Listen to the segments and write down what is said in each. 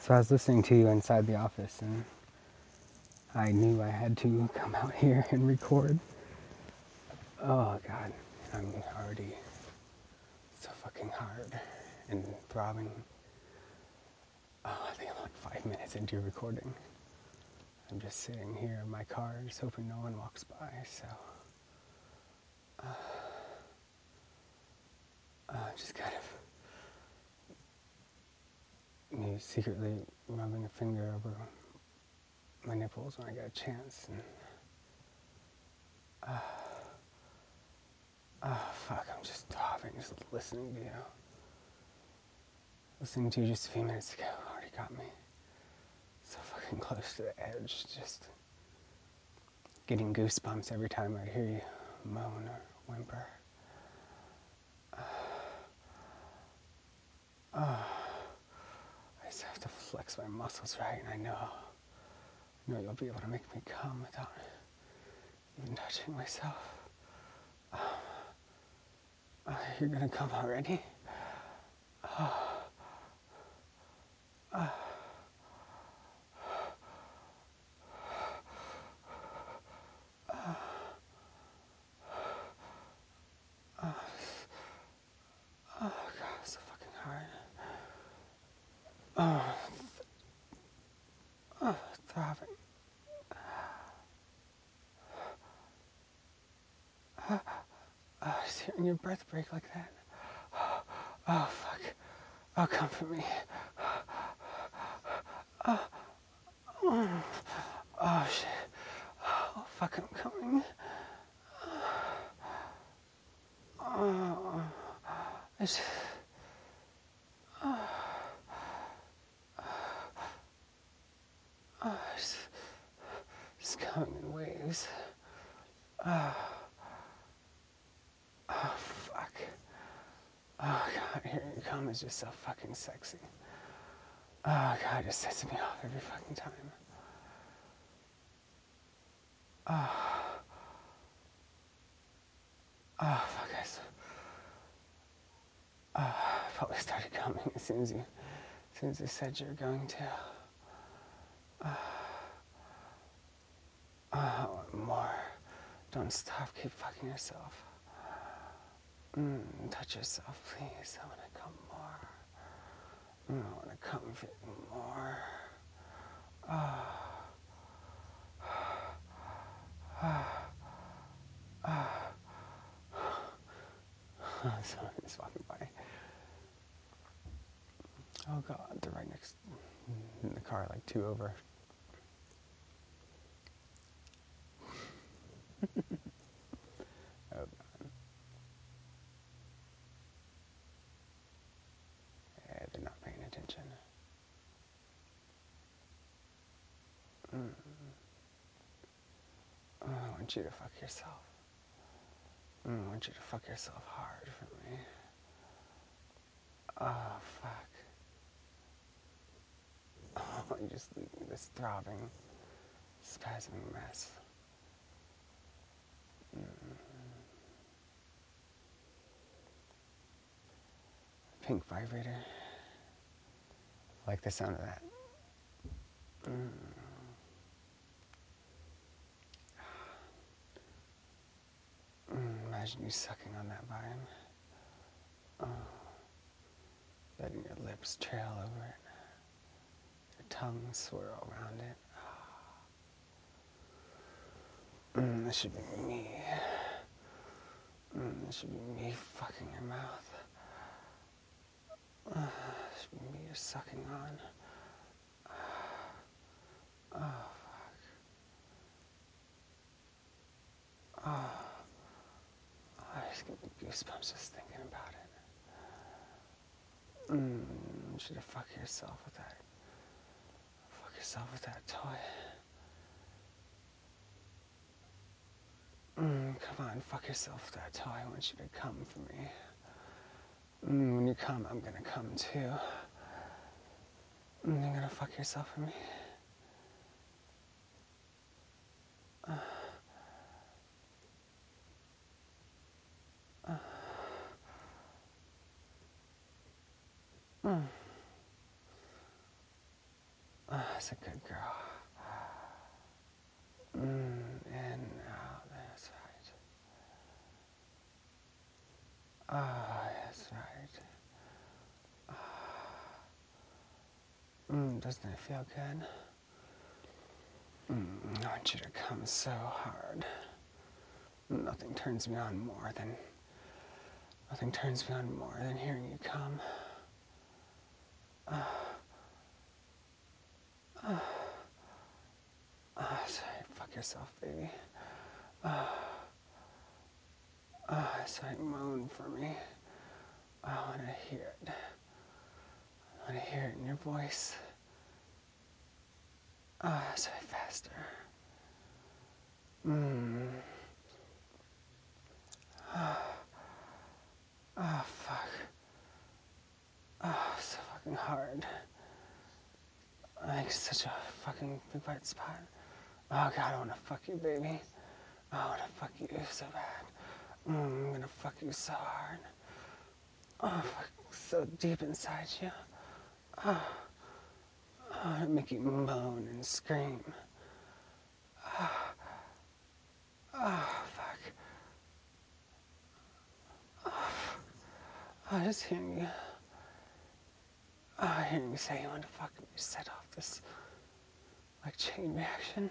So I was listening to you inside the office, and I knew I had to come out here and record. Oh God, I'm already so fucking hard and throbbing. Oh, I think I'm like 5 minutes into your recording. I'm just sitting here in my car, just hoping no one walks by. So, just kind of me secretly rubbing a finger over my nipples when I get a chance, and fuck, I'm just throbbing, just listening to you. Listening to you just a few minutes ago already got me so fucking close to the edge, just getting goosebumps every time I hear you moan or whimper. I just have to flex my muscles right, and I know you'll be able to make me come without even touching myself. You're gonna come already? Oh God, it's so fucking hard. Throbbing. Just hearing your breath break like that. Oh fuck. Oh, comfort me. Oh shit. Oh fuck, I'm coming. Oh, it's it's coming in waves. Oh fuck. Oh God, hearing you come is just so fucking sexy. Oh God, it just sets me off every fucking time. Oh fuck, I probably started coming as soon as you said you were going to. Oh, more. Don't stop, keep fucking yourself. Touch yourself, please. I want to come more. I want to come for you more. Someone is walking by. Oh God, they're right next in the car, like 2 over. Oh God. Yeah, they're not paying attention. Oh, I want you to fuck yourself. I want you to fuck yourself hard for me. Oh, fuck. Oh, you just leave me this throbbing, spasming mess. Pink vibrator. I like the sound of that. Imagine you sucking on that vine. Letting your lips trail over it. Your tongue swirl around it. This should be me. This should be me fucking your mouth. This should be me you're sucking on. I just get goosebumps just thinking about it. You should have fucked yourself with that. Fuck yourself with that toy. Come on, fuck yourself with that toy. I want you to come for me. When you come, I'm gonna come too. You're gonna fuck yourself for me. That's a good girl. In, out, that's right. That's right. Doesn't it feel good? I want you to come so hard. Nothing turns me on more than hearing you come. Sorry, fuck yourself, baby. Sorry, moan for me. I want to hear it. I want to hear it in your voice. Sorry, faster. Fuck. So fucking hard. Like such a fucking big white spot. Oh god, I wanna fuck you, baby. I wanna fuck you so bad. I'm gonna fuck you so hard. Oh, fuck, so deep inside you. I wanna make you moan and scream. Fuck. Just hearing you. Hearing you say you want to fuck me set off this like chain reaction.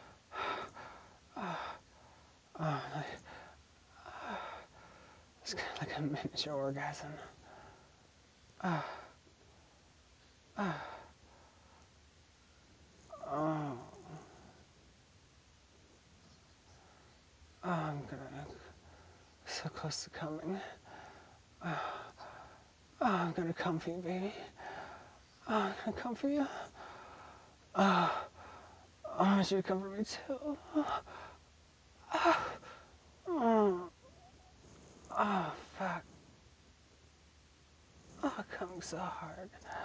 It's kind of like a miniature orgasm. I'm gonna so close to coming. I'm gonna come for you, baby. I'm gonna come for you. I want you to come for me too. Oh, fuck. Coming so hard.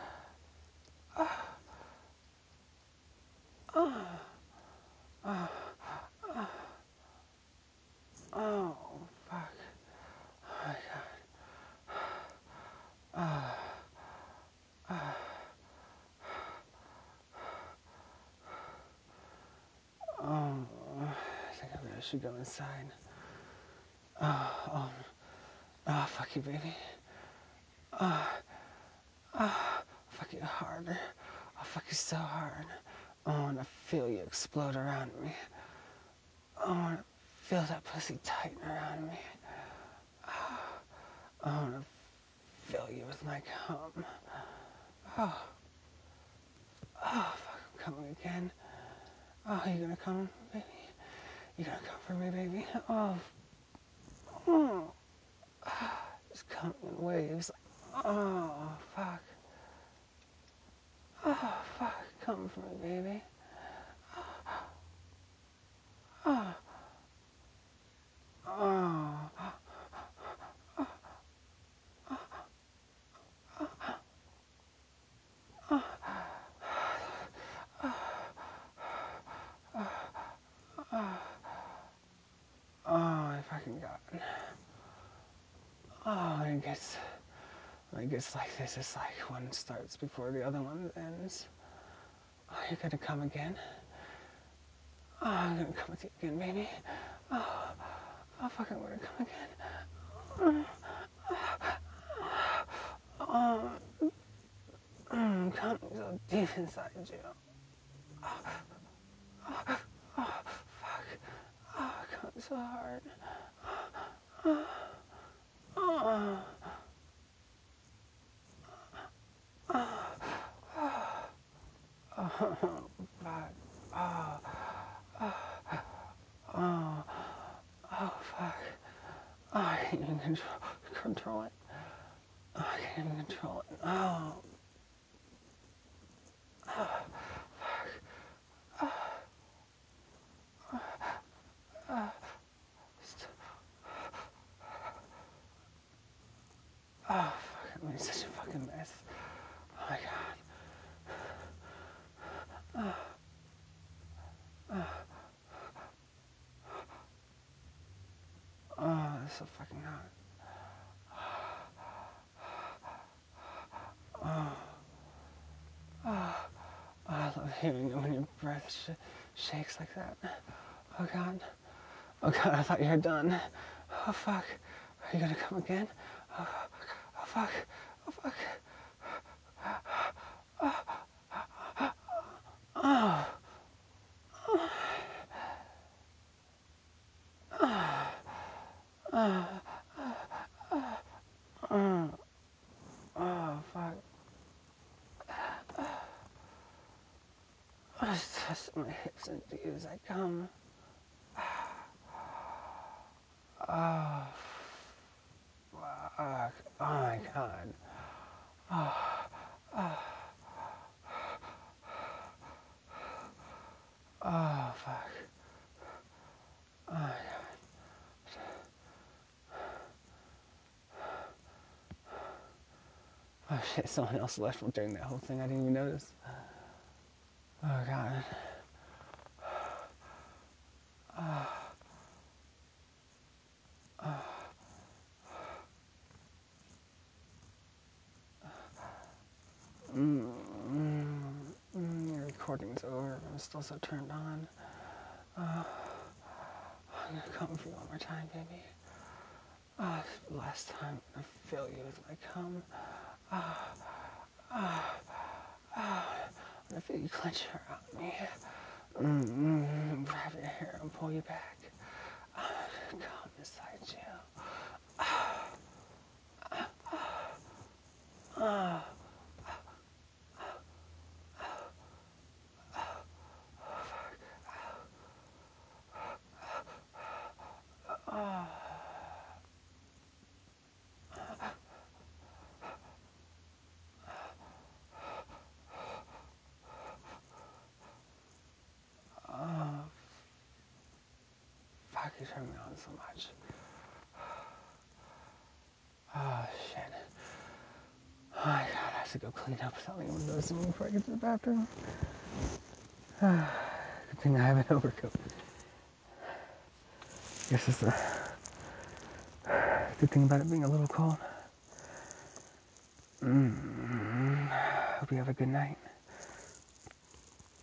Oh, fuck. Oh, my God. I think I should go inside. Fuck you, baby. Fuck you harder. I'll fuck you so hard. I wanna feel you explode around me. I wanna feel that pussy tighten around me. I wanna fill you with my cum. Fuck, I'm coming again. Oh, you gonna come, baby? You gonna come for me, baby? Just coming in waves. Oh, fuck. Oh, fuck, come for me, baby. Oh, I fucking got it. Oh, it gets like this. It's like one starts before the other one ends. Oh, you're gonna come again? Oh, I'm gonna come with you again, baby. Oh, fuck, I'm gonna come again. Coming so deep inside you. Coming so hard. Fuck. Oh, fuck. I can't even control it. I can't even control it. Oh. Oh, fuck. I'm in such a fucking mess. Oh, my God. Oh, it's so fucking hot. hearing when your breath shakes like that. Oh God. Oh God, I thought you were done. Oh fuck. Are you gonna come again? Oh, oh fuck. Oh fuck. Oh. Oh fuck. I just touch my hips and do as I come. Oh fuck. Oh my God. Oh fuck. Oh my God. Oh shit, someone else left during that whole thing. I didn't even notice. Oh God. The recording's over. I'm still so turned on. I'm gonna come for you one more time, baby. Last time I feel you with my cum. I feel you clench her on me. Grab your hair and pull you back. Come inside you. Fuck, you turn me on so much. Oh shit. Oh my God, I have to go clean up without anyone noticing me before I get to the bathroom. Good thing I have an overcoat. Guess it's a good thing about it being a little cold. Hope you have a good night.